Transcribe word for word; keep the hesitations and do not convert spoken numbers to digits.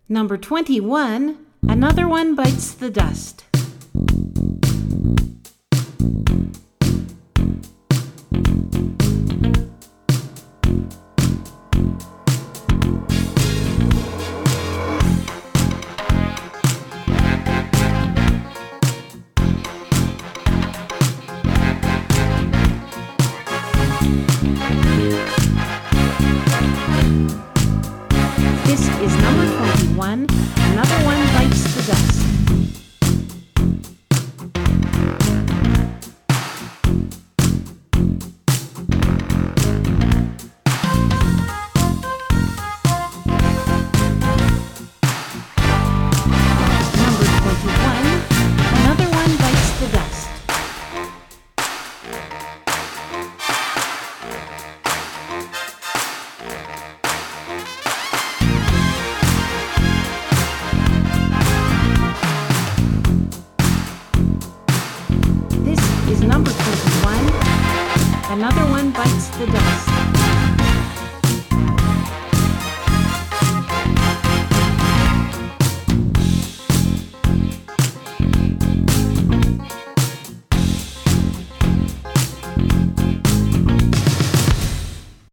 Number twenty-one, another one bites the dust. This is number twenty-one. Another one bites the dust. Number twenty-one. Another one bites the dust. This is number twenty-one. Another one bites the dust.